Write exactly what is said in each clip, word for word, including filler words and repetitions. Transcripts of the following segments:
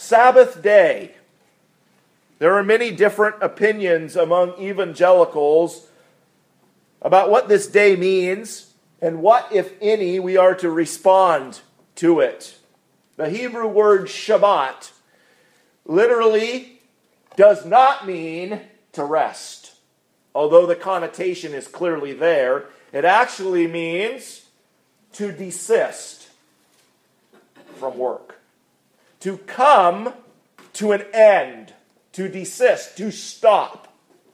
Sabbath day. There are many different opinions among evangelicals about what this day means and what, if any, we are to respond to it. The Hebrew word Shabbat literally does not mean to rest. Although the connotation is clearly there, it actually means to desist from work. To come to an end. To desist, to stop.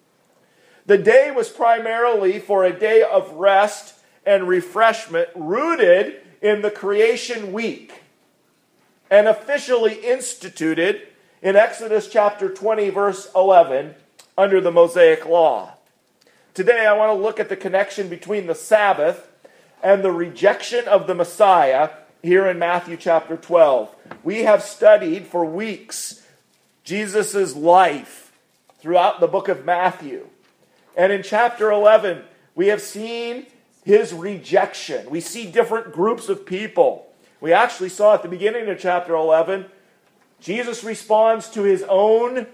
The day was primarily for a day of rest and refreshment rooted in the creation week and officially instituted in Exodus chapter twenty, verse eleven, under the Mosaic Law. Today I want to look at the connection between the Sabbath and the rejection of the Messiah here in Matthew chapter twelve. We have studied for weeks Jesus' life throughout the book of Matthew. And in chapter eleven, we have seen his rejection. We see different groups of people. We actually saw at the beginning of chapter eleven, Jesus responds to his own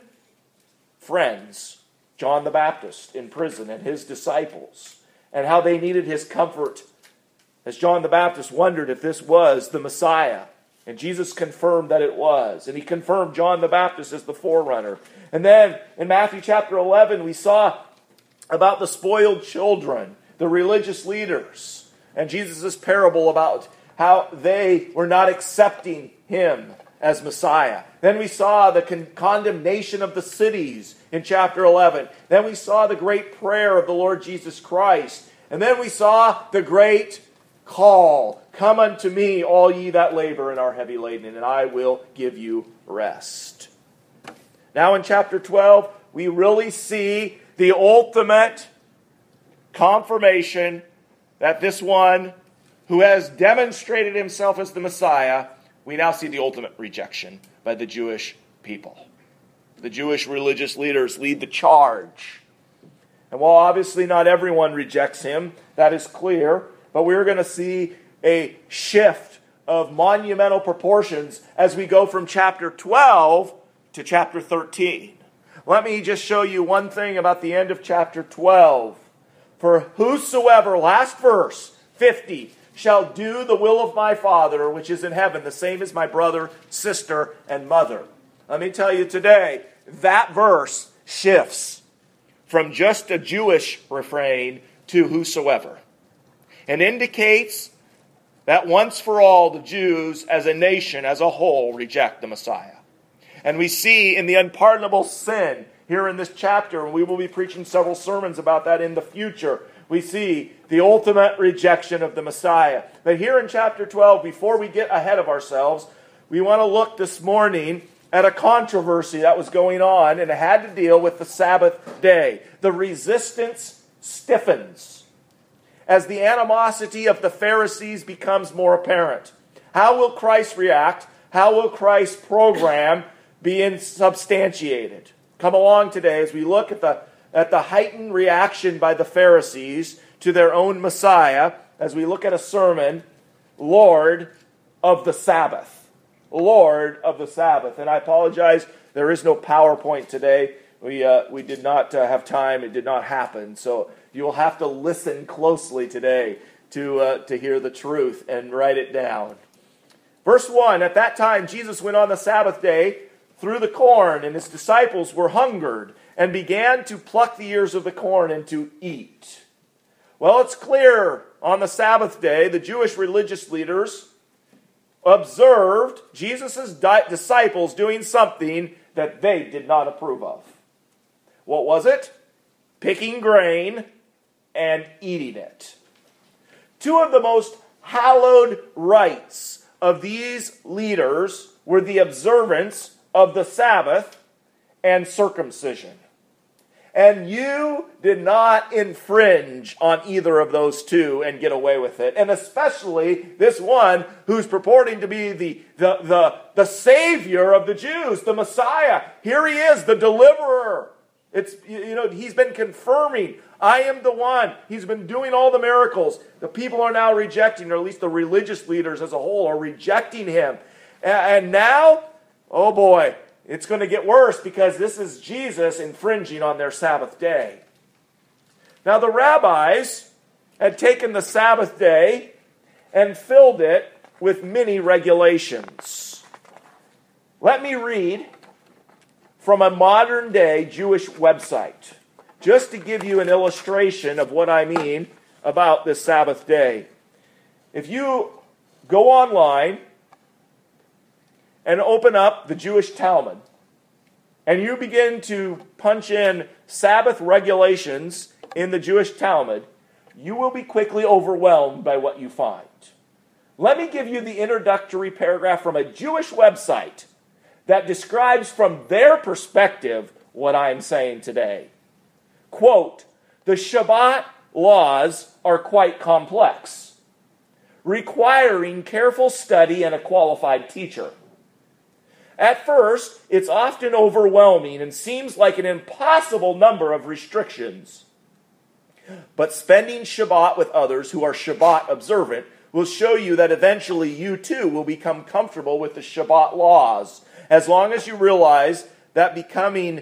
friends, John the Baptist in prison and his disciples, and how they needed his comfort, as John the Baptist wondered if this was the Messiah. And Jesus confirmed that it was. And he confirmed John the Baptist as the forerunner. And then in Matthew chapter eleven, we saw about the spoiled children, the religious leaders, and Jesus' parable about how they were not accepting him as Messiah. Then we saw the con- condemnation of the cities in chapter eleven. Then we saw the great prayer of the Lord Jesus Christ. And then we saw the great call. Come unto me, all ye that labor and are heavy laden, and I will give you rest. Now in chapter twelve, we really see the ultimate confirmation that this one who has demonstrated himself as the Messiah, we now see the ultimate rejection by the Jewish people. The Jewish religious leaders lead the charge. And while obviously not everyone rejects him, that is clear, but we're going to see a shift of monumental proportions as we go from chapter twelve to chapter thirteen. Let me just show you one thing about the end of chapter twelve. For whosoever, last verse, fifty, shall do the will of my Father which is in heaven, the same as my brother, sister, and mother. Let me tell you today, that verse shifts from just a Jewish refrain to whosoever, and indicates that once for all the Jews as a nation, as a whole, reject the Messiah. And we see in the unpardonable sin here in this chapter, and we will be preaching several sermons about that in the future, we see the ultimate rejection of the Messiah. But here in chapter twelve, before we get ahead of ourselves, we want to look this morning at a controversy that was going on, and it had to deal with the Sabbath day. The resistance stiffens as the animosity of the Pharisees becomes more apparent. How will Christ react? How will Christ's program be insubstantiated? Come along today as we look at the, at the heightened reaction by the Pharisees to their own Messiah, as we look at a sermon, Lord of the Sabbath. Lord of the Sabbath. And I apologize, there is no PowerPoint today. We uh, we did not uh, have time. It did not happen. So you will have to listen closely today to uh, to hear the truth and write it down. Verse one, at that time Jesus went on the Sabbath day through the corn, and his disciples were hungered and began to pluck the ears of the corn and to eat. Well, it's clear on the Sabbath day, the Jewish religious leaders observed Jesus' disciples doing something that they did not approve of. What was it? Picking grain and eating it. Two of the most hallowed rites of these leaders were the observance of the Sabbath and circumcision. And you did not infringe on either of those two and get away with it. And especially this one who's purporting to be the, the, the, the Savior of the Jews, the Messiah. Here he is, the deliverer. It's, you know, he's been confirming, I am the one. He's been doing all the miracles. The people are now rejecting, or at least the religious leaders as a whole are rejecting him. And now, Oh boy, it's going to get worse because this is Jesus infringing on their Sabbath day. Now the rabbis had taken the Sabbath day and filled it with many regulations. Let me read from a modern day Jewish website, just to give you an illustration of what I mean about this Sabbath day. If you go online and open up the Jewish Talmud, and you begin to punch in Sabbath regulations in the Jewish Talmud, you will be quickly overwhelmed by what you find. Let me give you the introductory paragraph from a Jewish website that describes from their perspective what I am saying today. Quote, "The Shabbat laws are quite complex, requiring careful study and a qualified teacher. At first, it's often overwhelming and seems like an impossible number of restrictions. But spending Shabbat with others who are Shabbat observant will show you that eventually you too will become comfortable with the Shabbat laws, as long as you realize that becoming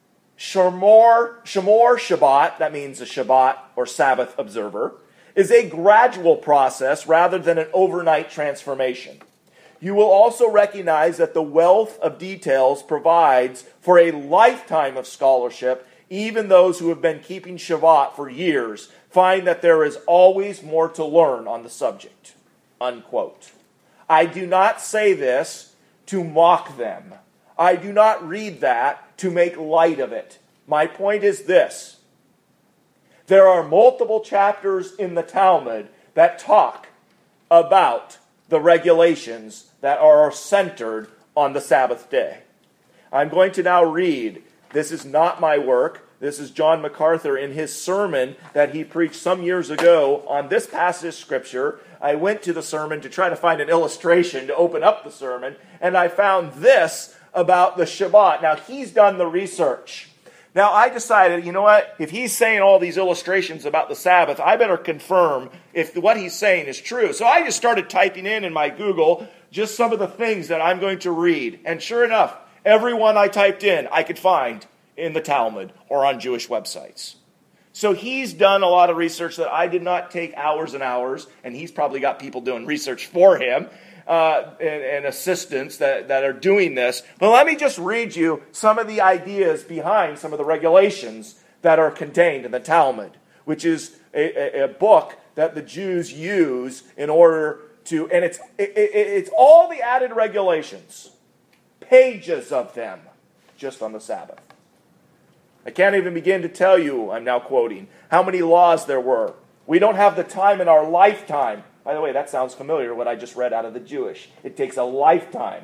Shomor, Shomor Shabbat, that means a Shabbat or Sabbath observer, is a gradual process rather than an overnight transformation. You will also recognize that the wealth of details provides for a lifetime of scholarship. Even those who have been keeping Shabbat for years find that there is always more to learn on the subject." Unquote. I do not say this to mock them. I do not read that to make light of it. My point is this. There are multiple chapters in the Talmud that talk about the regulations that are centered on the Sabbath day. I'm going to now read. This is not my work. This is John MacArthur in his sermon that he preached some years ago on this passage of Scripture. I went to the sermon to try to find an illustration to open up the sermon, and I found this about the Shabbat. Now, he's done the research. Now, I decided, you know what? If he's saying all these illustrations about the Sabbath, I better confirm if what he's saying is true. So I just started typing in in my Google just some of the things that I'm going to read. And sure enough, every one I typed in, I could find in the Talmud or on Jewish websites. So he's done a lot of research that I did not take hours and hours, and he's probably got people doing research for him. Uh, and, and assistants that, that are doing this. But let me just read you some of the ideas behind some of the regulations that are contained in the Talmud, which is a, a, a book that the Jews use in order to, and it's, it, it, it's all the added regulations, pages of them, just on the Sabbath. I can't even begin to tell you, I'm now quoting, how many laws there were. We don't have the time in our lifetime. By the way, that sounds familiar, what I just read out of the Jewish. It takes a lifetime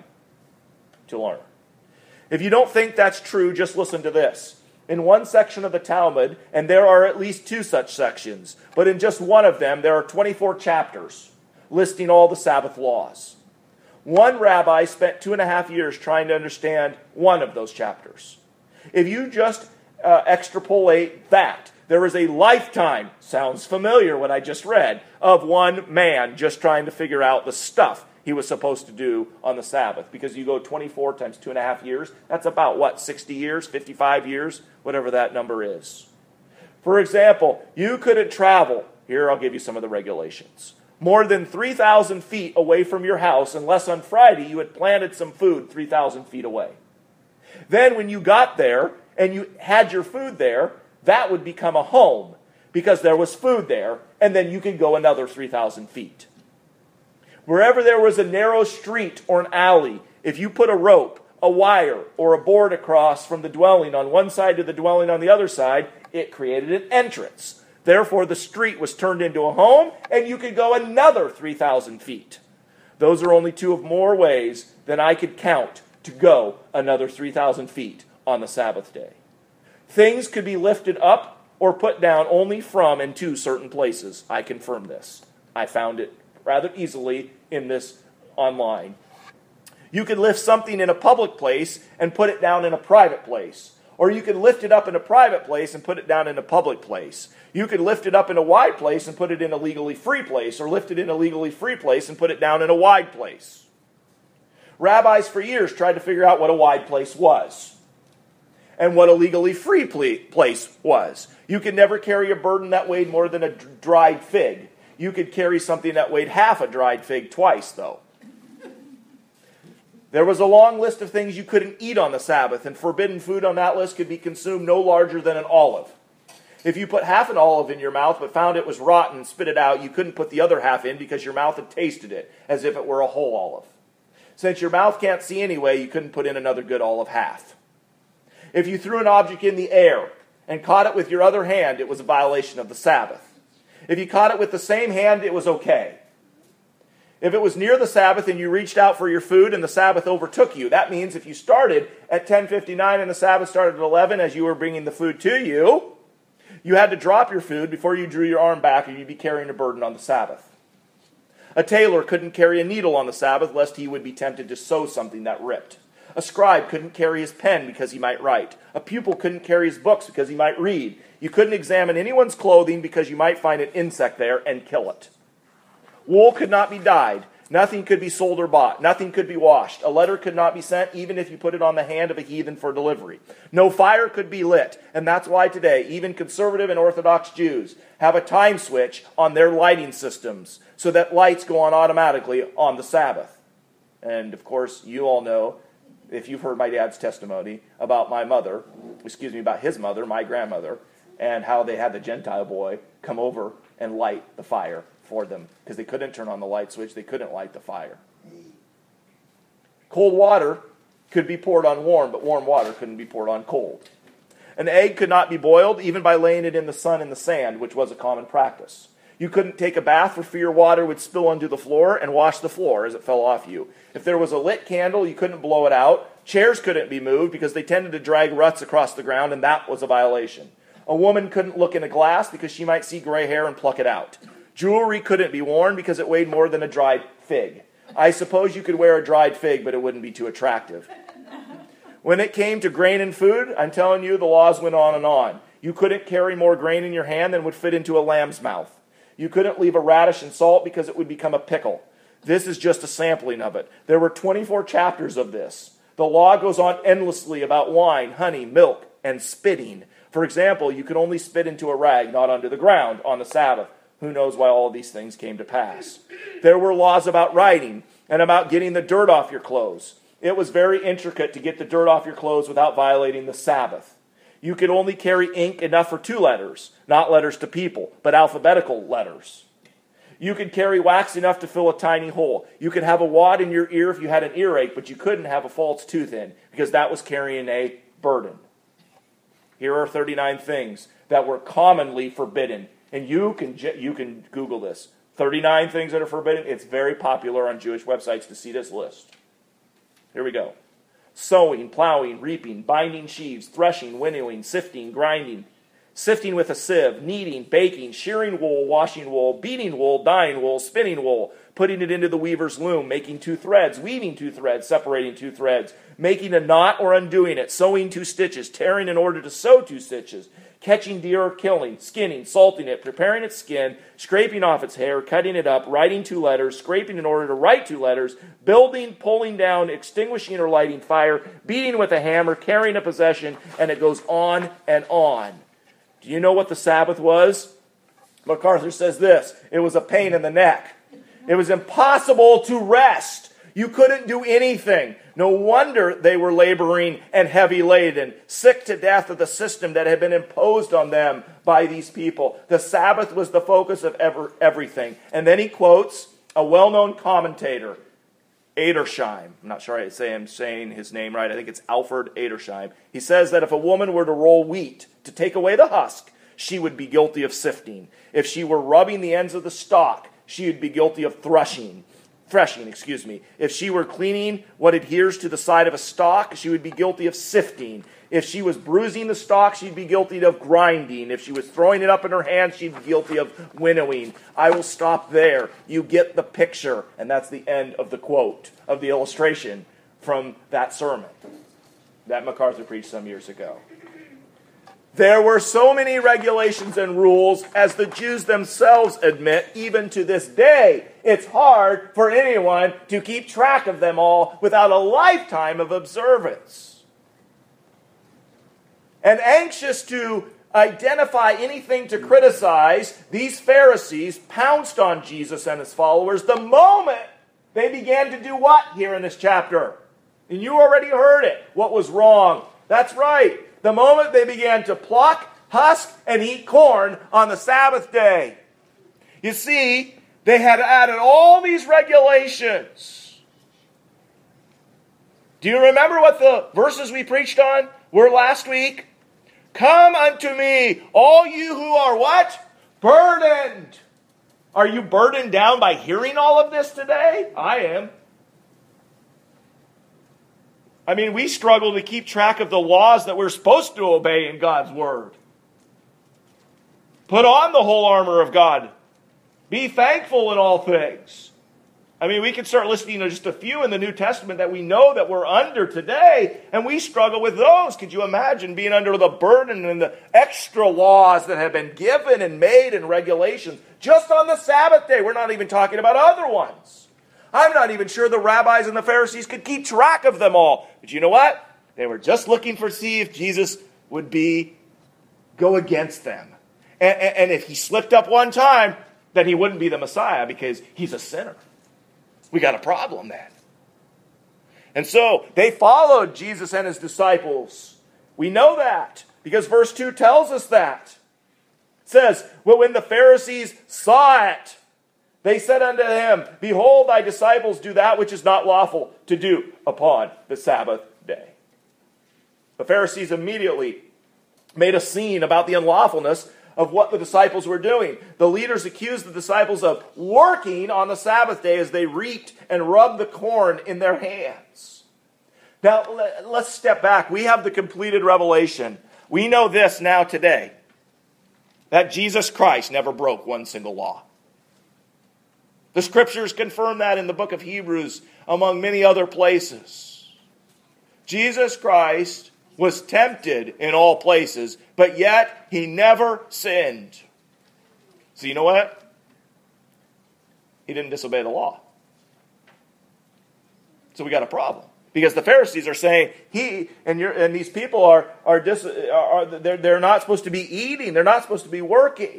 to learn. If you don't think that's true, just listen to this. In one section of the Talmud, and there are at least two such sections, but in just one of them, there are twenty-four chapters listing all the Sabbath laws. One rabbi spent two and a half years trying to understand one of those chapters. If you just uh, extrapolate that, there is a lifetime, sounds familiar what I just read, of one man just trying to figure out the stuff he was supposed to do on the Sabbath. Because you go twenty-four times two and a half years, that's about what, sixty years, fifty-five years, whatever that number is. For example, you couldn't travel, here I'll give you some of the regulations, more than three thousand feet away from your house unless on Friday you had planted some food three thousand feet away. Then when you got there and you had your food there, that would become a home because there was food there, and then you could go another three thousand feet. Wherever there was a narrow street or an alley, if you put a rope, a wire, or a board across from the dwelling on one side to the dwelling on the other side, it created an entrance. Therefore, the street was turned into a home, and you could go another three thousand feet. Those are only two of more ways than I could count to go another three thousand feet on the Sabbath day. Things could be lifted up or put down only from and to certain places. I confirm this. I found it rather easily in this online. You could lift something in a public place and put it down in a private place. Or you could lift it up in a private place and put it down in a public place. You could lift it up in a wide place and put it in a legally free place. Or lift it in a legally free place and put it down in a wide place. Rabbis for years tried to figure out what a wide place was and what a legally free place was. You could never carry a burden that weighed more than a dried fig. You could carry something that weighed half a dried fig twice, though. There was a long list of things you couldn't eat on the Sabbath, and forbidden food on that list could be consumed no larger than an olive. If you put half an olive in your mouth but found it was rotten and spit it out, you couldn't put the other half in because your mouth had tasted it as if it were a whole olive. Since your mouth can't see anyway, you couldn't put in another good olive half. If you threw an object in the air and caught it with your other hand, it was a violation of the Sabbath. If you caught it with the same hand, it was okay. If it was near the Sabbath and you reached out for your food and the Sabbath overtook you, that means if you started at ten fifty-nine and the Sabbath started at eleven as you were bringing the food to you, you had to drop your food before you drew your arm back or you'd be carrying a burden on the Sabbath. A tailor couldn't carry a needle on the Sabbath lest he would be tempted to sew something that ripped. A scribe couldn't carry his pen because he might write. A pupil couldn't carry his books because he might read. You couldn't examine anyone's clothing because you might find an insect there and kill it. Wool could not be dyed. Nothing could be sold or bought. Nothing could be washed. A letter could not be sent even if you put it on the hand of a heathen for delivery. No fire could be lit. And that's why today, even conservative and Orthodox Jews have a time switch on their lighting systems so that lights go on automatically on the Sabbath. And of course, you all know, if you've heard my dad's testimony about my mother, excuse me, about his mother, my grandmother, and how they had the Gentile boy come over and light the fire for them because they couldn't turn on the light switch. They couldn't light the fire. Cold water could be poured on warm, but warm water couldn't be poured on cold. An egg could not be boiled even by laying it in the sun in the sand, which was a common practice. You couldn't take a bath for fear water would spill onto the floor and wash the floor as it fell off you. If there was a lit candle, you couldn't blow it out. Chairs couldn't be moved because they tended to drag ruts across the ground, and that was a violation. A woman couldn't look in a glass because she might see gray hair and pluck it out. Jewelry couldn't be worn because it weighed more than a dried fig. I suppose you could wear a dried fig, but it wouldn't be too attractive. When it came to grain and food, I'm telling you, the laws went on and on. You couldn't carry more grain in your hand than would fit into a lamb's mouth. You couldn't leave a radish in salt because it would become a pickle. This is just a sampling of it. There were twenty-four chapters of this. The law goes on endlessly about wine, honey, milk, and spitting. For example, you could only spit into a rag, not onto the ground, on the Sabbath. Who knows why all of these things came to pass? There were laws about writing and about getting the dirt off your clothes. It was very intricate to get the dirt off your clothes without violating the Sabbath. You could only carry ink enough for two letters, not letters to people, but alphabetical letters. You could carry wax enough to fill a tiny hole. You could have a wad in your ear if you had an earache, but you couldn't have a false tooth in because that was carrying a burden. Here are thirty-nine things that were commonly forbidden. And you can you can Google this. thirty-nine things that are forbidden. It's very popular on Jewish websites to see this list. Here we go. Sowing, plowing, reaping, binding sheaves, threshing, winnowing, sifting, grinding, sifting with a sieve, kneading, baking, shearing wool, washing wool, beating wool, dyeing wool, spinning wool, putting it into the weaver's loom, making two threads, weaving two threads, separating two threads, making a knot or undoing it, sewing two stitches, tearing in order to sew two stitches, catching deer or killing, skinning, salting it, preparing its skin, scraping off its hair, cutting it up, writing two letters, scraping in order to write two letters, building, pulling down, extinguishing or lighting fire, beating with a hammer, carrying a possession, and it goes on and on. Do you know what the Sabbath was? MacArthur says this: it was a pain in the neck. It was impossible to rest. You couldn't do anything. No wonder they were laboring and heavy laden, sick to death of the system that had been imposed on them by these people. The Sabbath was the focus of ever, everything. And then he quotes a well-known commentator, Edersheim. I'm not sure I say I'm saying his name right. I think it's Alfred Edersheim. He says that if a woman were to roll wheat to take away the husk, she would be guilty of sifting. If she were rubbing the ends of the stalk, she would be guilty of threshing. Threshing, excuse me. If she were cleaning what adheres to the side of a stalk, she would be guilty of sifting. If she was bruising the stalk, she'd be guilty of grinding. If she was throwing it up in her hand, she'd be guilty of winnowing. I will stop there. You get the picture. And that's the end of the quote, of the illustration from that sermon that MacArthur preached some years ago. There were so many regulations and rules, as the Jews themselves admit, even to this day. It's hard for anyone to keep track of them all without a lifetime of observance. And anxious to identify anything to criticize, these Pharisees pounced on Jesus and his followers the moment they began to do what here in this chapter? And you already heard it. What was wrong? That's right. The moment they began to pluck, husk, and eat corn on the Sabbath day. You see, they had added all these regulations. Do you remember what the verses we preached on were last week? Come unto me, all you who are what? Burdened. Are you burdened down by hearing all of this today? I am. I mean, we struggle to keep track of the laws that we're supposed to obey in God's Word. Put on the whole armor of God. Be thankful in all things. I mean, we can start listing just a few in the New Testament that we know that we're under today, and we struggle with those. Could you imagine being under the burden and the extra laws that have been given and made and regulations just on the Sabbath day? We're not even talking about other ones. I'm not even sure the rabbis and the Pharisees could keep track of them all. But you know what? They were just looking for see if Jesus would be go against them. And, and, and if he slipped up one time, then he wouldn't be the Messiah because he's a sinner. We got a problem then. And so they followed Jesus and his disciples. We know that because verse two tells us that. It says, well, when the Pharisees saw it, they said unto him, behold, thy disciples do that which is not lawful to do upon the Sabbath day. The Pharisees immediately made a scene about the unlawfulness of what the disciples were doing. The leaders accused the disciples of working on the Sabbath day as they reaped and rubbed the corn in their hands. Now, let's step back. We have the completed revelation. We know this now today, that Jesus Christ never broke one single law. The Scriptures confirm that in the book of Hebrews, among many other places. Jesus Christ was tempted in all places, but yet he never sinned. So you know what? He didn't disobey the law. So we got a problem. Because the Pharisees are saying he and you're, and these people are are, dis, are they're, they're not supposed to be eating. They're not supposed to be working.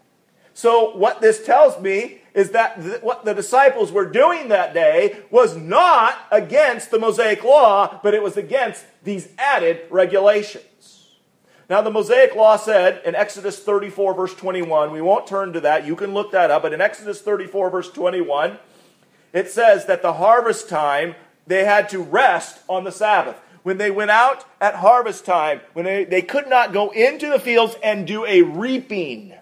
So what this tells me is that th- what the disciples were doing that day was not against the Mosaic law, but it was against these added regulations. Now the Mosaic law said in Exodus thirty-four verse twenty-one, we won't turn to that, you can look that up, but in Exodus thirty-four verse twenty-one, it says that the harvest time, they had to rest on the Sabbath. When they went out at harvest time, when they, they could not go into the fields and do a reaping.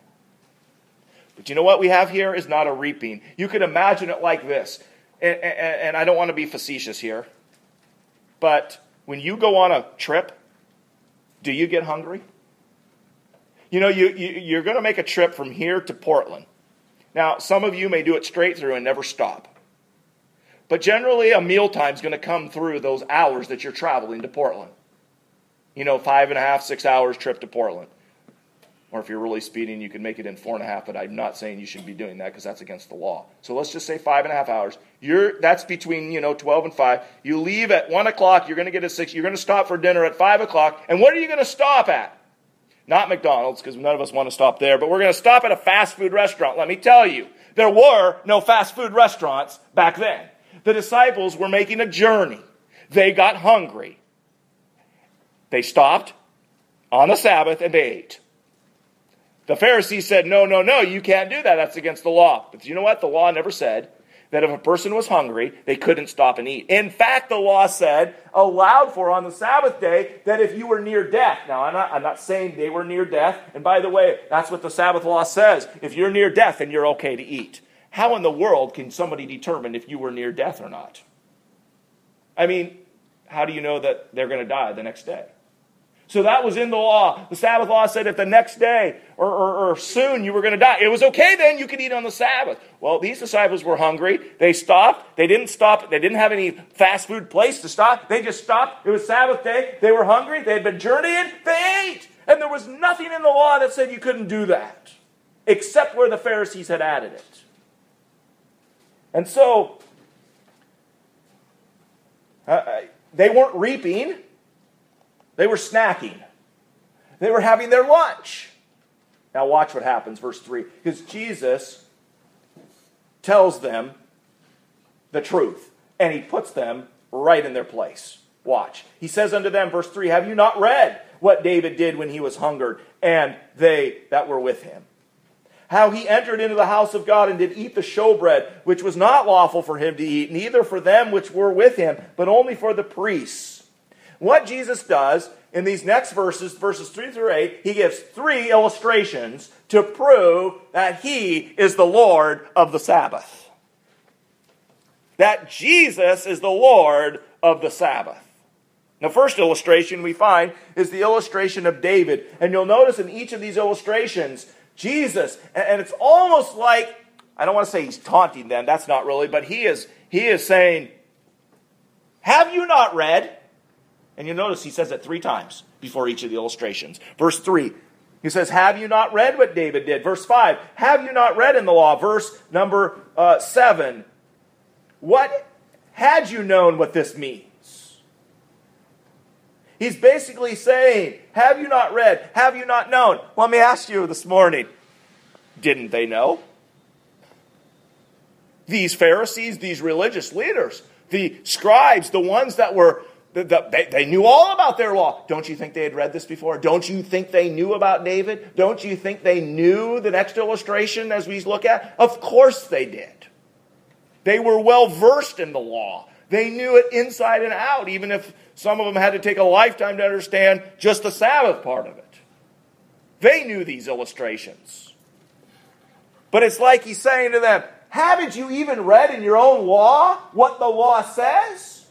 But you know what we have here is not a reaping. You could imagine it like this. And, and, and I don't want to be facetious here. But when you go on a trip, do you get hungry? You know, you, you, you're going to make a trip from here to Portland. Now, some of you may do it straight through and never stop. But generally, a mealtime is going to come through those hours that you're traveling to Portland. You know, five and a half, six hours trip to Portland. Or if you're really speeding, you can make it in four and a half, but I'm not saying you should be doing that because that's against the law. So let's just say five and a half hours. You're that's between, you know, twelve and five. You leave at one o'clock, you're going to get a six, you're going to stop for dinner at five o'clock. And what are you going to stop at? Not McDonald's, because none of us want to stop there, but we're going to stop at a fast food restaurant. Let me tell you, there were no fast food restaurants back then. The disciples were making a journey. They got hungry. They stopped on the Sabbath and they ate. The Pharisees said, no, no, no, you can't do that. That's against the law. But you know what? The law never said that if a person was hungry, they couldn't stop and eat. In fact, the law said, allowed for on the Sabbath day, that if you were near death. Now, I'm not, I'm not saying they were near death. And by the way, that's what the Sabbath law says. If you're near death, then you're okay to eat. How in the world can somebody determine if you were near death or not? I mean, how do you know that they're going to die the next day? So that was in the law. The Sabbath law said if the next day or, or, or soon you were going to die, it was okay then, you could eat on the Sabbath. Well, these disciples were hungry. They stopped. They didn't stop. They didn't have any fast food place to stop. They just stopped. It was Sabbath day. They were hungry. They had been journeying. They ate. And there was nothing in the law that said you couldn't do that, except where the Pharisees had added it. And so, uh, they weren't reaping, they were snacking. They were having their lunch. Now watch what happens, verse three. Because Jesus tells them the truth, and he puts them right in their place. Watch. He says unto them, verse three, have you not read what David did when he was hungered, and they that were with him? How he entered into the house of God and did eat the showbread, which was not lawful for him to eat, neither for them which were with him, but only for the priests. What Jesus does in these next verses, verses three through eight, he gives three illustrations to prove that he is the Lord of the Sabbath. That Jesus is the Lord of the Sabbath. The first illustration we find is the illustration of David. And you'll notice in each of these illustrations, Jesus, and it's almost like, I don't want to say he's taunting them, that's not really, but he is, he is saying, have you not read? And you notice he says it three times before each of the illustrations. Verse three, he says, have you not read what David did? Verse five, have you not read in the law? Verse number uh, seven, what had you known what this means? He's basically saying, have you not read? Have you not known? Let me ask you this morning, didn't they know? These Pharisees, these religious leaders, the scribes, the ones that were, the, the, they, they knew all about their law. Don't you think they had read this before? Don't you think they knew about David? Don't you think they knew the next illustration as we look at? Of course they did. They were well versed in the law. They knew it inside and out, even if some of them had to take a lifetime to understand just the Sabbath part of it. They knew these illustrations. But it's like he's saying to them, haven't you even read in your own law what the law says?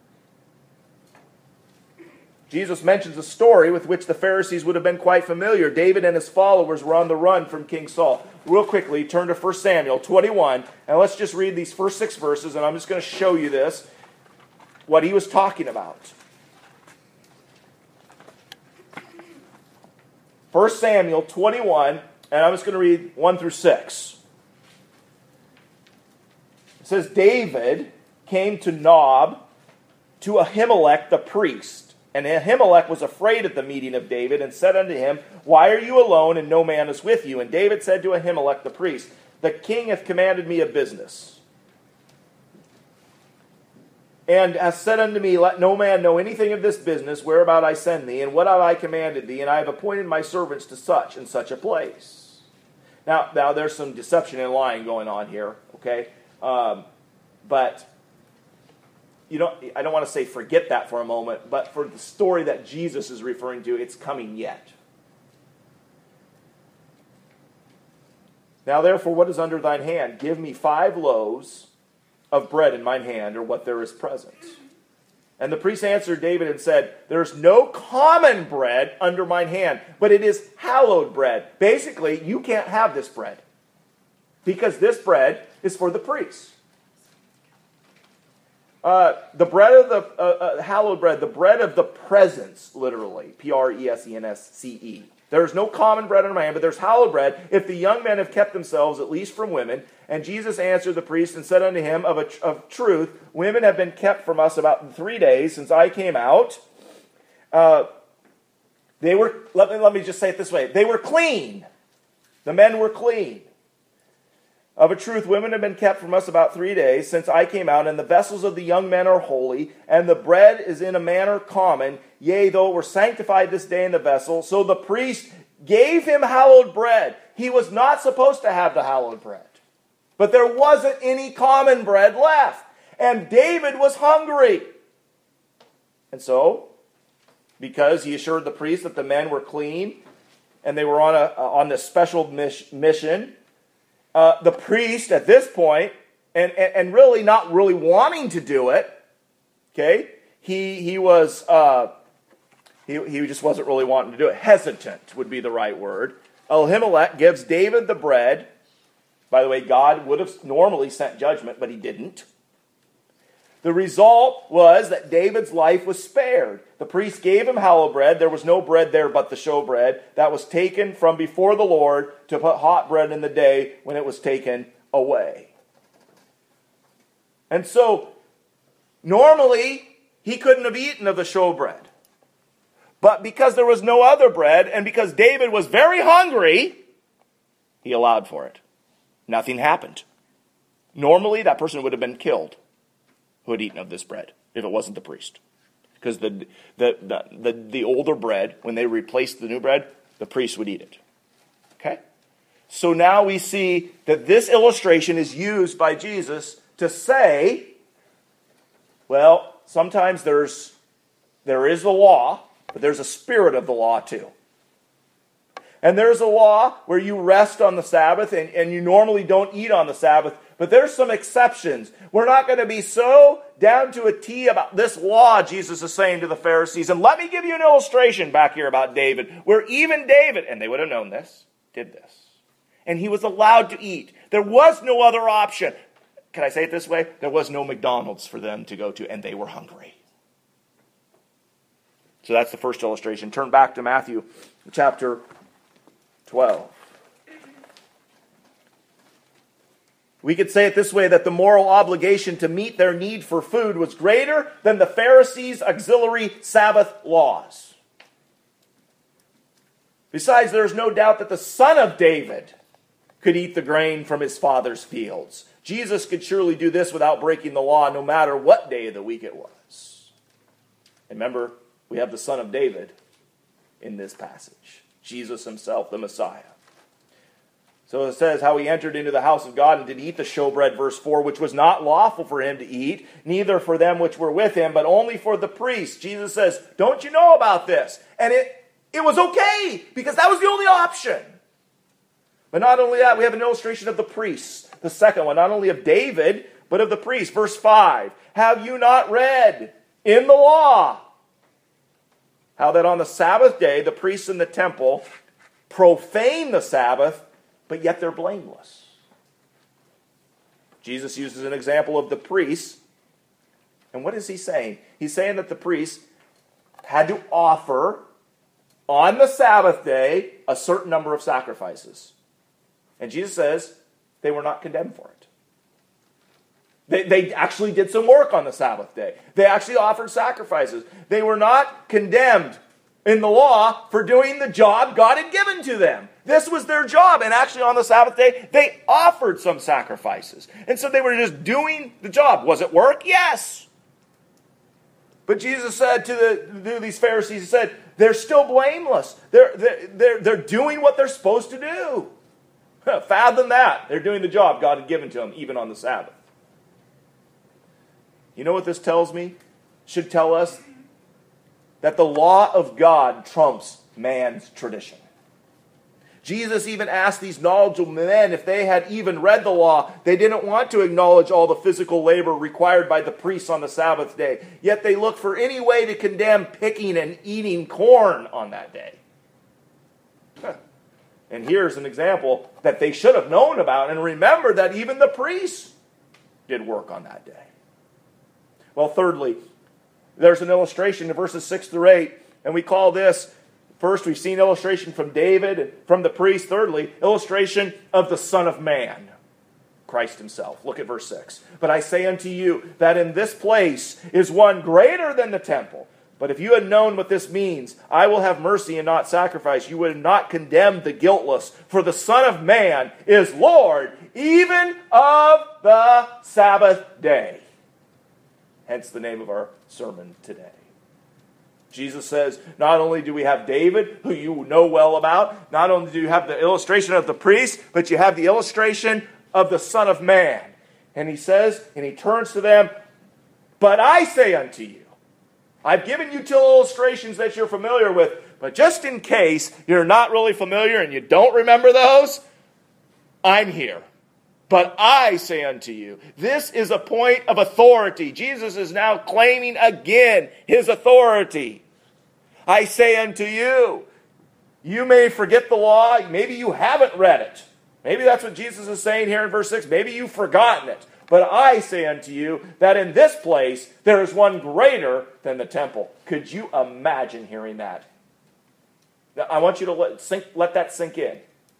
Jesus mentions a story with which the Pharisees would have been quite familiar. David and his followers were on the run from King Saul. Real quickly, turn to First Samuel twenty-one, and let's just read these first six verses, and I'm just going to show you this, what he was talking about. First Samuel twenty-one, and I'm just going to read one through six. It says, David came to Nob, to Ahimelech the priest. And Ahimelech was afraid at the meeting of David, and said unto him, why are you alone, and no man is with you? And David said to Ahimelech the priest, the king hath commanded me a business, and hath said unto me, let no man know anything of this business, whereabout I send thee, and what have I commanded thee, and I have appointed my servants to such and such a place. Now, now there's some deception and lying going on here, okay? Um, but you know, I don't want to say forget that for a moment, but for the story that Jesus is referring to, it's coming yet. Now therefore, what is under thine hand? Give me five loaves of bread in mine hand, or what there is present. And the priest answered David and said, there is no common bread under mine hand, but it is hallowed bread. Basically, you can't have this bread, because this bread is for the priests. Uh, the bread of the, uh, uh, hallowed bread, the bread of the presence, literally, P R E S E N S C E. There is no common bread under my hand, but there's hallowed bread, if the young men have kept themselves, at least from women. And Jesus answered the priest and said unto him, of, a, of truth, women have been kept from us about three days since I came out. Uh, they were, let me, let me just say it this way, they were clean. The men were clean. Of a truth, women have been kept from us about three days since I came out, and the vessels of the young men are holy, and the bread is in a manner common. Yea, though it were sanctified this day in the vessel. So the priest gave him hallowed bread. He was not supposed to have the hallowed bread, but there wasn't any common bread left. And David was hungry. And so, because he assured the priest that the men were clean, and they were on a on this special mission, Uh, the priest at this point, and, and, and really not really wanting to do it, okay, he he was, uh, he, he just wasn't really wanting to do it. Hesitant would be the right word. Ahimelech gives David the bread. By the way, God would have normally sent judgment, but he didn't. The result was that David's life was spared. The priest gave him hallowed bread. There was no bread there but the showbread that was taken from before the Lord to put hot bread in the day when it was taken away. And so, normally, he couldn't have eaten of the showbread. But because there was no other bread, and because David was very hungry, he allowed for it. Nothing happened. Normally, that person would have been killed who had eaten of this bread, if it wasn't the priest. Because the, the, the, the, the older bread, when they replaced the new bread, the priest would eat it. Okay? So now we see that this illustration is used by Jesus to say, well, sometimes there's there is the law, but there's a spirit of the law too. And there's a law where you rest on the Sabbath and, and you normally don't eat on the Sabbath, but there's some exceptions. We're not going to be so down to a T about this law, Jesus is saying to the Pharisees. And let me give you an illustration back here about David, where even David, and they would have known this, did this. And he was allowed to eat. There was no other option. Can I say it this way? There was no McDonald's for them to go to, and they were hungry. So that's the first illustration. Turn back to Matthew chapter twelve. We could say it this way, that the moral obligation to meet their need for food was greater than the Pharisees' auxiliary Sabbath laws. Besides, there is no doubt that the son of David could eat the grain from his father's fields. Jesus could surely do this without breaking the law, no matter what day of the week it was. And remember, we have the son of David in this passage. Jesus himself, the Messiah. So it says how he entered into the house of God and did eat the showbread, verse four, which was not lawful for him to eat, neither for them which were with him, but only for the priests. Jesus says, don't you know about this? And it, it was okay, because that was the only option. But not only that, we have an illustration of the priests. The second one, not only of David, but of the priests. Verse five, have you not read in the law how that on the Sabbath day the priests in the temple profane the Sabbath, but yet they're blameless? Jesus uses an example of the priests. And what is he saying? He's saying that the priests had to offer on the Sabbath day a certain number of sacrifices. And Jesus says they were not condemned for it. They, they actually did some work on the Sabbath day. They actually offered sacrifices. They were not condemned in the law for doing the job God had given to them. This was their job. And actually on the Sabbath day, they offered some sacrifices. And so they were just doing the job. Was it work? Yes. But Jesus said to, the, to these Pharisees, he said, they're still blameless. They're, they're, they're, they're doing what they're supposed to do. Fathom that. They're doing the job God had given to them, even on the Sabbath. You know what this tells me? Should tell us that the law of God trumps man's tradition. Jesus even asked these knowledgeable men if they had even read the law. They didn't want to acknowledge all the physical labor required by the priests on the Sabbath day. Yet they looked for any way to condemn picking and eating corn on that day. And here's an example that they should have known about. And remember that even the priests did work on that day. Well, thirdly, there's an illustration in verses six through eight. And we call this, first we've seen illustration from David, from the priest. Thirdly, illustration of the Son of Man, Christ himself. Look at verse six. But I say unto you that in this place is one greater than the temple. But if you had known what this means, I will have mercy and not sacrifice, you would not condemn the guiltless. For the Son of Man is Lord, even of the Sabbath day. Hence the name of our sermon today. Jesus says, not only do we have David, who you know well about, not only do you have the illustration of the priest, but you have the illustration of the Son of Man. And he says, and he turns to them, but I say unto you, I've given you two illustrations that you're familiar with, but just in case you're not really familiar and you don't remember those, I'm here. But I say unto you, this is a point of authority. Jesus is now claiming again his authority. I say unto you, you may forget the law. Maybe you haven't read it. Maybe that's what Jesus is saying here in verse six. Maybe you've forgotten it. But I say unto you that in this place there is one greater than the temple. Could you imagine hearing that? Now, I want you to let, sink, let that sink in.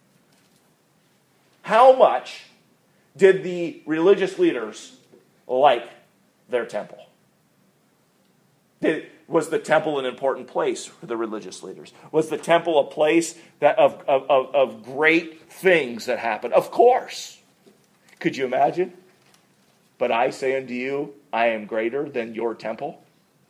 How much did the religious leaders like their temple? Did, was the temple an important place for the religious leaders? Was the temple a place that of, of, of, of great things that happened? Of course. Could you imagine? But I say unto you, I am greater than your temple.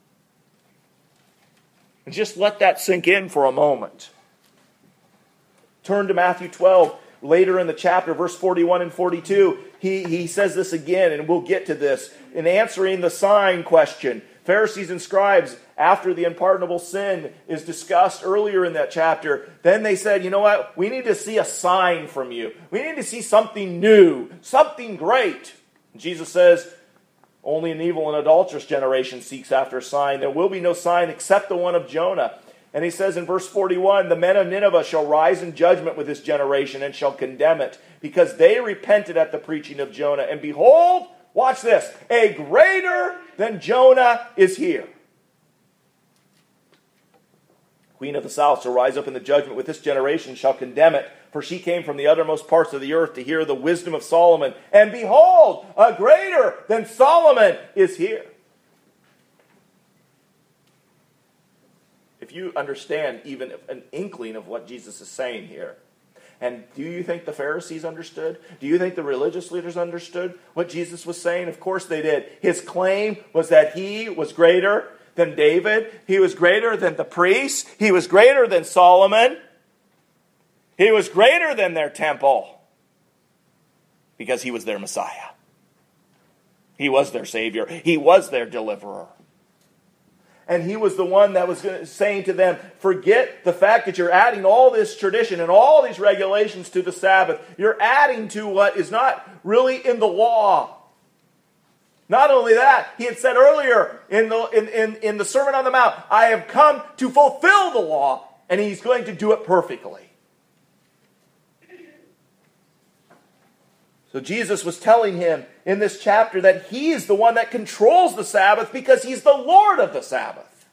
And just let that sink in for a moment. Turn to Matthew twelve. Later in the chapter, verse forty-one and forty-two, he, he says this again, and we'll get to this. In answering the sign question, Pharisees and scribes, after the unpardonable sin is discussed earlier in that chapter, then they said, you know what? We need to see a sign from you. We need to see something new, something great. And Jesus says, only an evil and adulterous generation seeks after a sign. There will be no sign except the one of Jonah. And he says in verse forty-one, the men of Nineveh shall rise in judgment with this generation and shall condemn it, because they repented at the preaching of Jonah. And behold, watch this, a greater than Jonah is here. Queen of the south shall rise up in the judgment with this generation, shall condemn it, for she came from the uttermost parts of the earth to hear the wisdom of Solomon. And behold, a greater than Solomon is here. If you understand even an inkling of what Jesus is saying here, and do you think the Pharisees understood? Do you think the religious leaders understood what Jesus was saying? Of course they did. His claim was that he was greater than David. He was greater than the priests. He was greater than Solomon. He was greater than their temple because he was their Messiah. He was their Savior. He was their deliverer. And he was the one that was saying to them, forget the fact that you're adding all this tradition and all these regulations to the Sabbath. You're adding to what is not really in the law. Not only that, he had said earlier in the, in, in, in the Sermon on the Mount, I have come to fulfill the law, and he's going to do it perfectly. So Jesus was telling him in this chapter that he is the one that controls the Sabbath because he's the Lord of the Sabbath.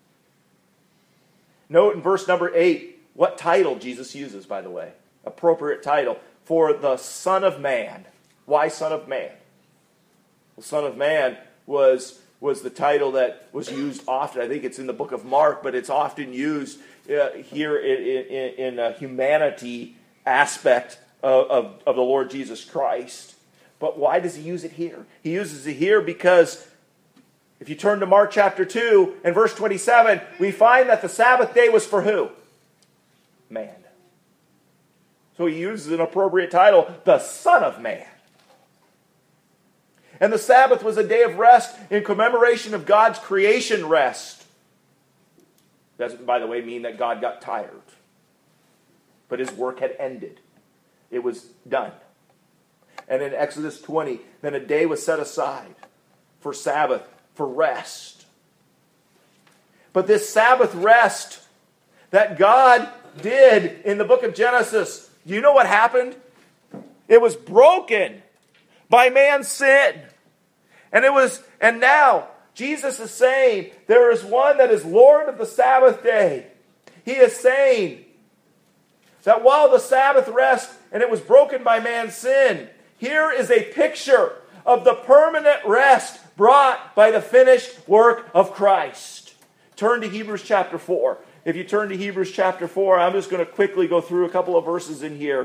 Note in verse number eight what title Jesus uses, by the way. Appropriate title for the Son of Man. Why Son of Man? Well, Son of Man was, was the title that was used often. I think it's in the book of Mark, but it's often used uh, here in, in, in a humanity aspect Of, of, of the Lord Jesus Christ. But why does he use it here? He uses it here because if you turn to Mark chapter two and verse twenty-seven, we find that the Sabbath day was for who? Man. So he uses an appropriate title, the Son of Man. And the Sabbath was a day of rest in commemoration of God's creation rest. Doesn't, by the way, mean that God got tired. But his work had ended. It was done. And in Exodus twenty, then a day was set aside for Sabbath, for rest. But this Sabbath rest that God did in the book of Genesis, do you know what happened? It was broken by man's sin. And it was, and now Jesus is saying there is one that is Lord of the Sabbath day. He is saying that while the Sabbath rest and it was broken by man's sin, here is a picture of the permanent rest brought by the finished work of Christ. Turn to Hebrews chapter four. If you turn to Hebrews chapter four, I'm just going to quickly go through a couple of verses in here.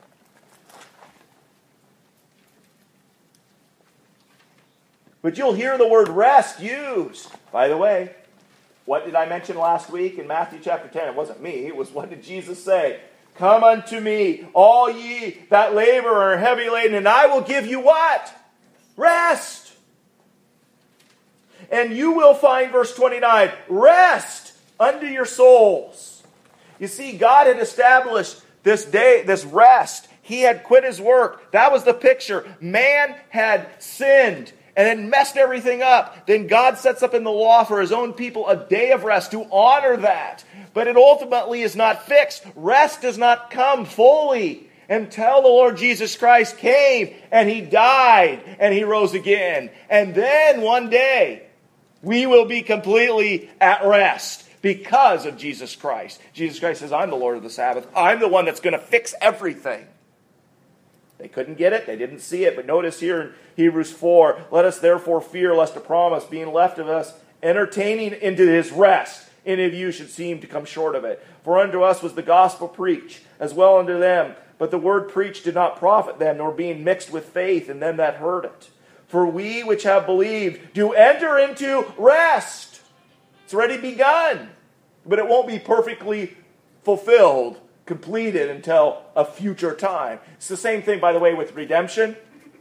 But you'll hear the word rest used. By the way, what did I mention last week in Matthew chapter ten? It wasn't me. It was what did Jesus say? Come unto me, all ye that labor and are heavy laden, and I will give you what? Rest. And you will find, verse twenty-nine, rest unto your souls. You see, God had established this day, this rest. He had quit his work. That was the picture. Man had sinned and then messed everything up. Then God sets up in the law for his own people a day of rest to honor that. But it ultimately is not fixed. Rest does not come fully until the Lord Jesus Christ came and he died and he rose again. And then one day we will be completely at rest because of Jesus Christ. Jesus Christ says, I'm the Lord of the Sabbath. I'm the one that's going to fix everything. They couldn't get it. They didn't see it. But notice here in Hebrews four, let us therefore fear lest a promise being left of us, entertaining into his rest, any of you should seem to come short of it. For unto us was the gospel preached, as well unto them. But the word preached did not profit them, nor being mixed with faith in them that heard it. For we which have believed do enter into rest. It's already begun. But it won't be perfectly fulfilled, completed until a future time. It's the same thing, by the way, with redemption.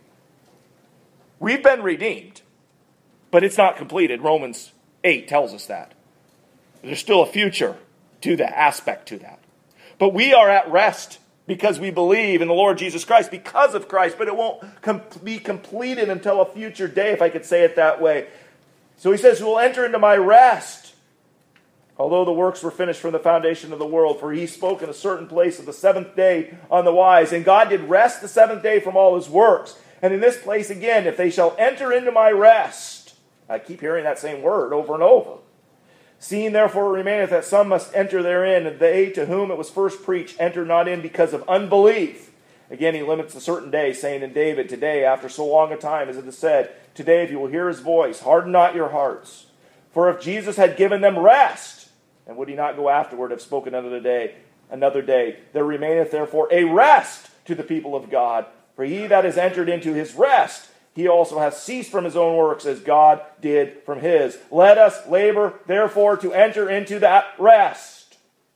We've been redeemed, but it's not completed. Romans eight tells us that. There's still a future to that, aspect to that. But we are at rest because we believe in the Lord Jesus Christ, because of Christ, but it won't com- be completed until a future day, if I could say it that way. So he says, we'll enter into my rest, although the works were finished from the foundation of the world. For he spoke in a certain place of the seventh day on the wise. And God did rest the seventh day from all his works. And in this place again, if they shall enter into my rest. I keep hearing that same word over and over. Seeing therefore it remaineth that some must enter therein, and they to whom it was first preached enter not in because of unbelief. Again, he limits a certain day, saying in David, today, after so long a time, as it is said, today if you will hear his voice, harden not your hearts. For if Jesus had given them rest, and would he not go afterward have spoken another day, another day? There remaineth therefore a rest to the people of God. For he that is entered into his rest, he also has ceased from his own works as God did from his. Let us labor therefore to enter into that rest.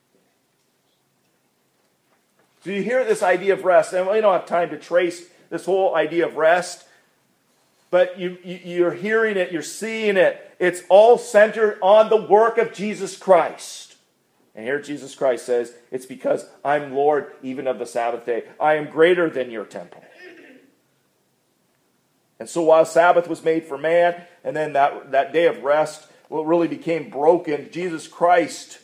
So you hear this idea of rest, and we don't have time to trace this whole idea of rest, but you, you, you're hearing it, you're seeing it. It's all centered on the work of Jesus Christ. And here Jesus Christ says, it's because I'm Lord even of the Sabbath day. I am greater than your temple. And so while Sabbath was made for man, and then that, that day of rest, what really became broken, Jesus Christ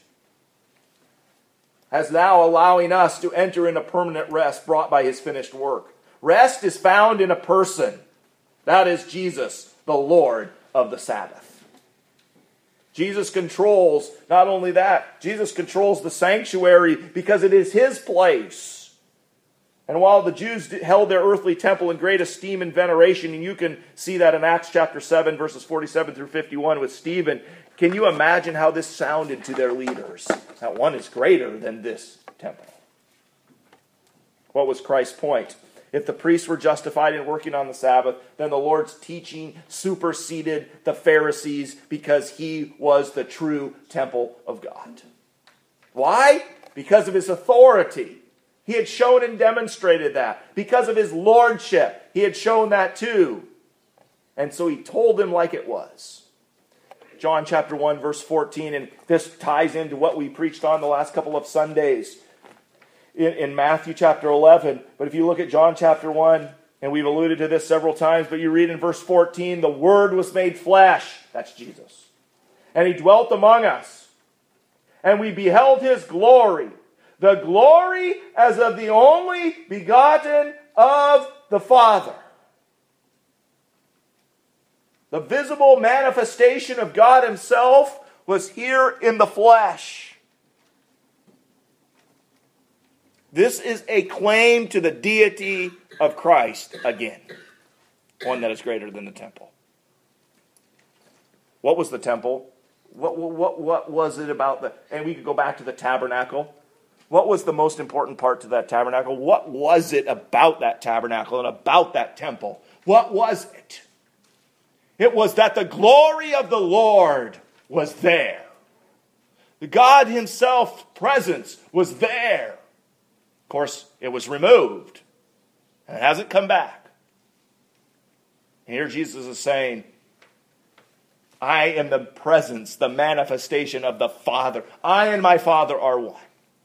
has now allowing us to enter into permanent rest brought by his finished work. Rest is found in a person. That is Jesus, the Lord of the Sabbath. Jesus controls, not only that, Jesus controls the sanctuary because it is his place. And while the Jews held their earthly temple in great esteem and veneration, and you can see that in Acts chapter seven, verses forty-seven through fifty-one with Stephen, can you imagine how this sounded to their leaders? That one is greater than this temple. What was Christ's point? If the priests were justified in working on the Sabbath, then the Lord's teaching superseded the Pharisees because he was the true temple of God. Why? Because of his authority. He had shown and demonstrated that. Because of his lordship, he had shown that too. And so he told them like it was. John chapter one, verse fourteen, and this ties into what we preached on the last couple of Sundays in, in Matthew chapter eleven. But if you look at John chapter one, and we've alluded to this several times, but you read in verse fourteen, the Word was made flesh. That's Jesus. And he dwelt among us. And we beheld his glory. The glory as of the only begotten of the Father. The visible manifestation of God himself was here in the flesh. This is a claim to the deity of Christ again. One that is greater than the temple. What was the temple? What, what, what was it about the... And we could go back to the tabernacle. What was the most important part to that tabernacle? What was it about that tabernacle and about that temple? What was it? It was that the glory of the Lord was there. The God himself's presence was there. Of course, it was removed. And it hasn't come back. And here Jesus is saying, I am the presence, the manifestation of the Father. I and my Father are one.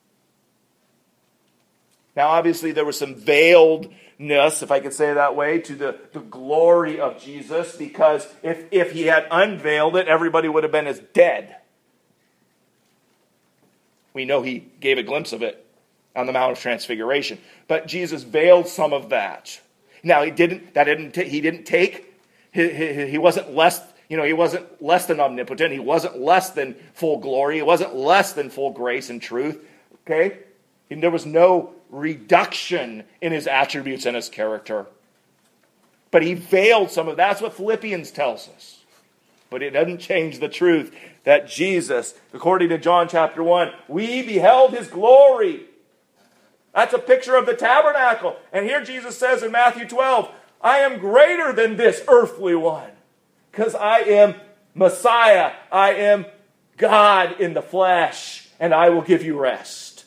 Now, obviously, there was some veiledness, if I could say it that way, to the, the glory of Jesus, because if, if he had unveiled it, everybody would have been as dead. We know he gave a glimpse of it on the Mount of Transfiguration. But Jesus veiled some of that. Now, he didn't, that didn't, t- he didn't take, he, he, he wasn't less, you know, he wasn't less than omnipotent. He wasn't less than full glory. He wasn't less than full grace and truth. Okay? And there was no reduction in his attributes and his character. But he veiled some of that. That's what Philippians tells us. But it doesn't change the truth that Jesus, according to John chapter one, we beheld his glory. That's a picture of the tabernacle. And here Jesus says in Matthew twelve, I am greater than this earthly one. Because I am Messiah. I am God in the flesh. And I will give you rest.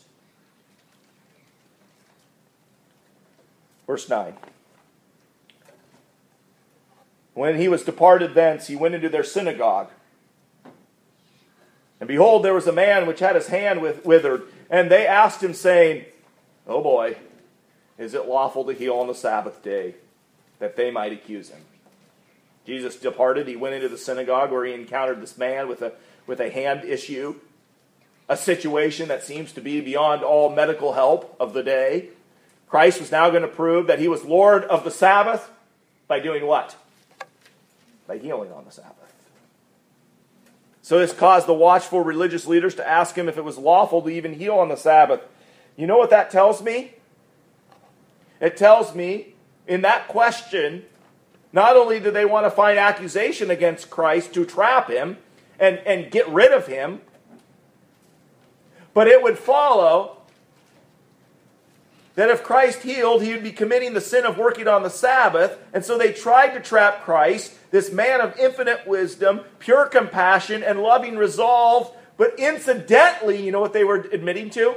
Verse nine. When he was departed thence, he went into their synagogue. And behold, there was a man which had his hand with, withered. And they asked him, saying, Oh boy, is it lawful to heal on the Sabbath day? That they might accuse him. Jesus departed. He went into the synagogue where he encountered this man with a, with a hand issue. A situation that seems to be beyond all medical help of the day. Christ was now going to prove that he was Lord of the Sabbath by doing what? By healing on the Sabbath. So this caused the watchful religious leaders to ask him if it was lawful to even heal on the Sabbath. You know what that tells me? It tells me, in that question, not only do they want to find accusation against Christ to trap him and, and get rid of him, but it would follow that if Christ healed, he would be committing the sin of working on the Sabbath. And so they tried to trap Christ, this man of infinite wisdom, pure compassion, and loving resolve. But incidentally, you know what they were admitting to?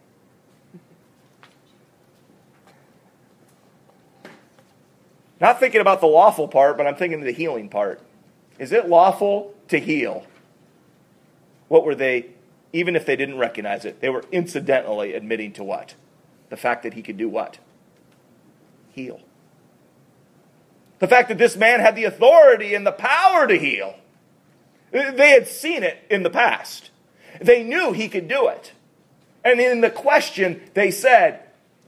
Not thinking about the lawful part, but I'm thinking of the healing part. Is it lawful to heal? What were they, even if they didn't recognize it, they were incidentally admitting to what? The fact that he could do what? Heal. The fact that this man had the authority and the power to heal. They had seen it in the past. They knew he could do it. And in the question, they said,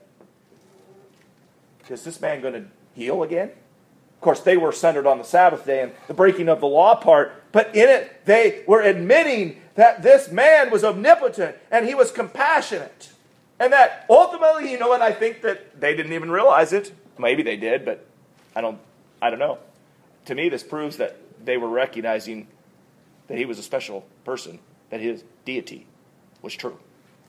is this man going to heal again? Of course, they were centered on the Sabbath day and the breaking of the law part. But in it, they were admitting that this man was omnipotent and he was compassionate. And that ultimately, you know what, I think that they didn't even realize it. Maybe they did, but I don't I don't know. To me, this proves that they were recognizing that he was a special person, that his deity was true.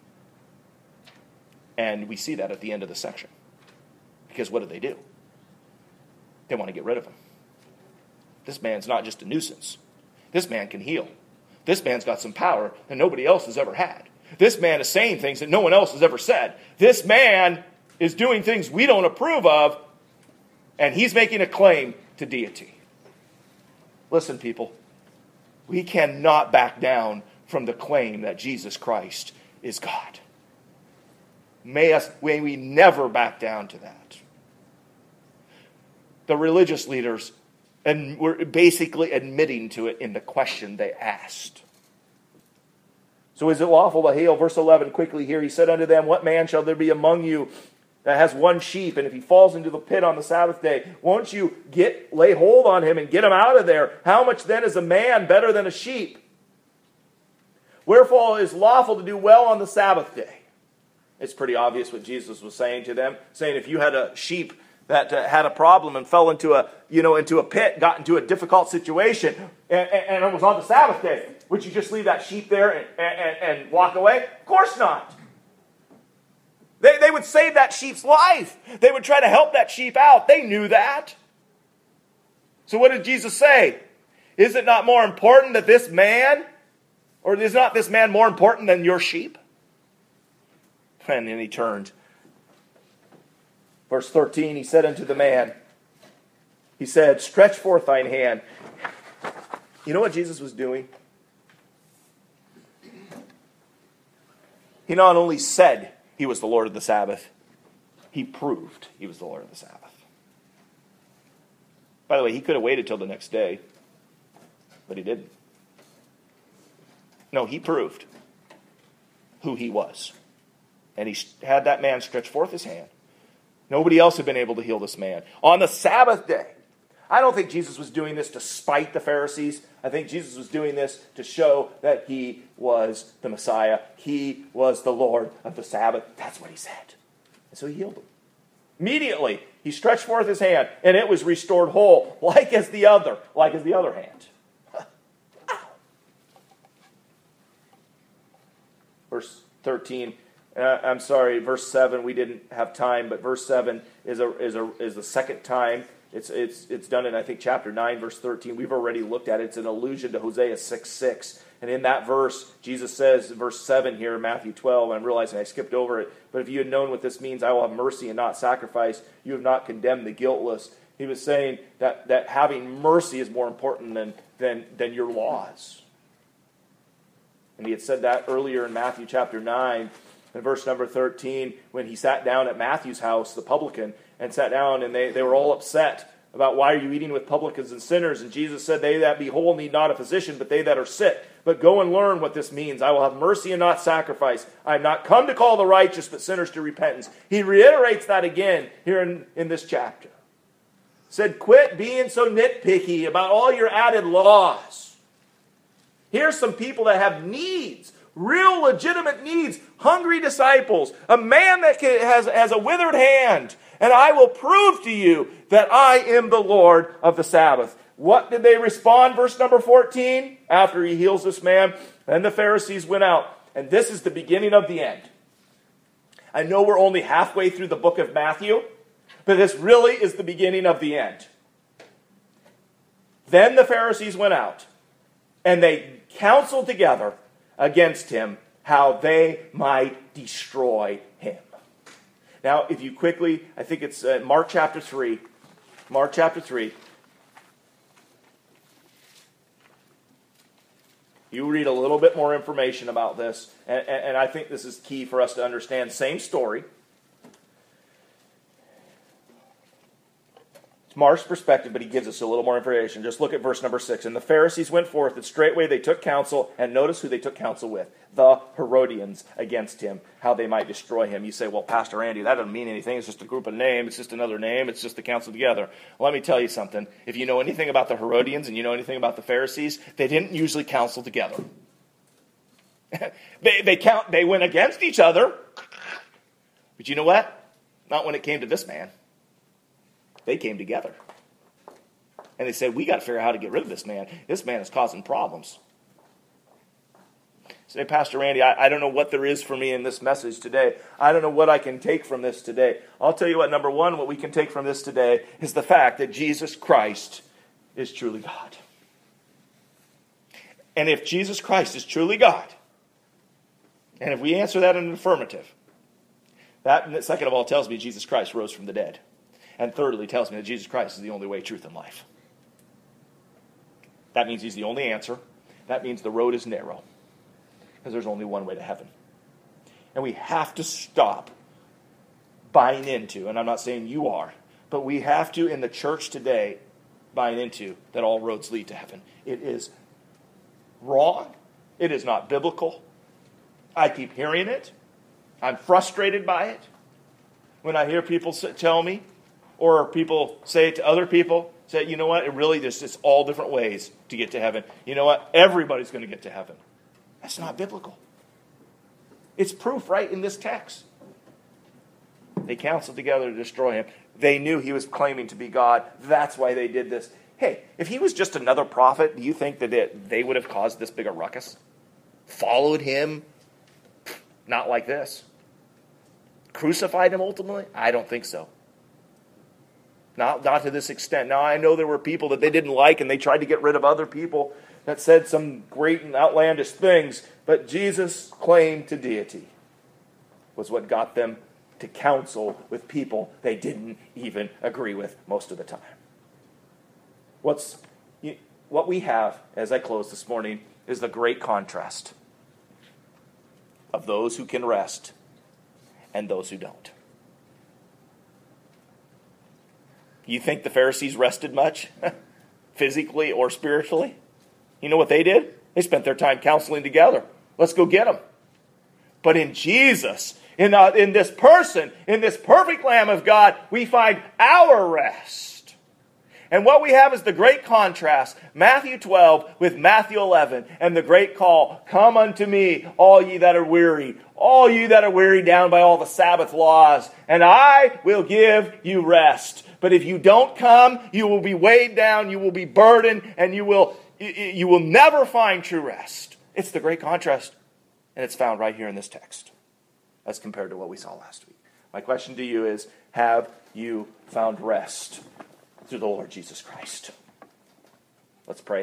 And we see that at the end of the section. Because what do they do? They want to get rid of him. This man's not just a nuisance. This man can heal. This man's got some power that nobody else has ever had. This man is saying things that no one else has ever said. This man is doing things we don't approve of, and he's making a claim to deity. Listen, people, we cannot back down from the claim that Jesus Christ is God. May us, may we never back down to that. The religious leaders and were basically admitting to it in the question they asked. So is it lawful to heal? Verse eleven, quickly here, he said unto them, What man shall there be among you that has one sheep, and if he falls into the pit on the Sabbath day, won't you get lay hold on him and get him out of there? How much then is a man better than a sheep? Wherefore it is lawful to do well on the Sabbath day. It's pretty obvious what Jesus was saying to them, saying if you had a sheep that uh, had a problem and fell into a, you know, into a pit, got into a difficult situation, and, and, and it was on the Sabbath day, would you just leave that sheep there and, and, and walk away? Of course not. They, they would save that sheep's life. They would try to help that sheep out. They knew that. So what did Jesus say? Is it not more important that this man, or is not this man more important than your sheep? And then he turned. Verse thirteen, he said unto the man, he said, Stretch forth thine hand. You know what Jesus was doing? He not only said he was the Lord of the Sabbath, he proved he was the Lord of the Sabbath. By the way, he could have waited till the next day, but he didn't. No, he proved who he was And he had that man stretch forth his hand. Nobody else had been able to heal this man. On the Sabbath day, I don't think Jesus was doing this to spite the Pharisees. I think Jesus was doing this to show that he was the Messiah. He was the Lord of the Sabbath. That's what he said. And so he healed him. Immediately, he stretched forth his hand, and it was restored whole, like as the other, like as the other hand. Verse thirteen, uh, I'm sorry, verse seven, we didn't have time, but verse seven is a is a is the second time. It's it's it's done in, I think, chapter nine, verse thirteen. We've already looked at it. It's an allusion to Hosea six six. And in that verse, Jesus says, verse seven here in Matthew twelve, and I'm realizing I skipped over it, but if you had known what this means, I will have mercy and not sacrifice. You have not condemned the guiltless. He was saying that, that having mercy is more important than, than, than your laws. And he had said that earlier in Matthew chapter nine, in verse number thirteen, when he sat down at Matthew's house, the publican, and sat down, and they, they were all upset about, why are you eating with publicans and sinners? And Jesus said, they that be whole need not a physician, but they that are sick. But go and learn what this means. I will have mercy and not sacrifice. I am not come to call the righteous, but sinners to repentance. He reiterates that again here in, in this chapter. Said, quit being so nitpicky about all your added laws. Here's some people that have needs, real legitimate needs, hungry disciples, a man that can, has, has a withered hand, and I will prove to you that I am the Lord of the Sabbath. What did they respond? Verse number fourteen, after he heals this man, then the Pharisees went out, and this is the beginning of the end. I know we're only halfway through the book of Matthew, but this really is the beginning of the end. Then the Pharisees went out, and they counseled together against him how they might destroy him. Now, if you quickly, I think it's uh, Mark chapter three. Mark chapter three. You read a little bit more information about this, and, and, and I think this is key for us to understand. Same story. It's Mark's perspective, but he gives us a little more information. Just look at verse number six. And the Pharisees went forth, and straightway they took counsel, and notice who they took counsel with. The Herodians against him, how they might destroy him. You say, well, Pastor Andy, that doesn't mean anything. It's just a group of names. It's just another name. It's just the council together. Well, let me tell you something. If you know anything about the Herodians and you know anything about the Pharisees, they didn't usually counsel together. they, they, count, they went against each other. But you know what? Not when it came to this man. They came together. And they said, we got to figure out how to get rid of this man. This man is causing problems. Say, Pastor Randy, I, I don't know what there is for me in this message today. I don't know what I can take from this today. I'll tell you what, number one, what we can take from this today is the fact that Jesus Christ is truly God. And if Jesus Christ is truly God, and if we answer that in an affirmative, that, second of all, tells me Jesus Christ rose from the dead. And thirdly, tells me that Jesus Christ is the only way, truth, and life. That means he's the only answer. That means the road is narrow. Because there's only one way to heaven. And we have to stop buying into, and I'm not saying you are, but we have to, in the church today, buying into that all roads lead to heaven. It is wrong. It is not biblical. I keep hearing it. I'm frustrated by it. When I hear people tell me, or people say it to other people, say, you know what, it really just it's all different ways to get to heaven. You know what, everybody's going to get to heaven. That's not biblical. It's proof right in this text. They counseled together to destroy him. They knew he was claiming to be God. That's why they did this. Hey, if he was just another prophet, do you think that it, they would have caused this big a ruckus? Followed him? Not like this. Crucified him ultimately? I don't think so. Not, not to this extent. Now, I know there were people that they didn't like, and they tried to get rid of other people that said some great and outlandish things, but Jesus' claim to deity was what got them to counsel with people they didn't even agree with most of the time. What's what we have, as I close this morning, is the great contrast of those who can rest and those who don't. You think the Pharisees rested much, physically or spiritually? You know what they did? They spent their time counseling together. Let's go get them. But in Jesus, In, uh, in this person, in this perfect Lamb of God, we find our rest. And what we have is the great contrast, Matthew twelve with Matthew eleven, and the great call, come unto me, all ye that are weary, all you that are wearied down by all the Sabbath laws, and I will give you rest. But if you don't come, you will be weighed down, you will be burdened, and you will, you will never find true rest. It's the great contrast, and it's found right here in this text, as compared to what we saw last week. My question to you is, have you found rest through the Lord Jesus Christ? Let's pray.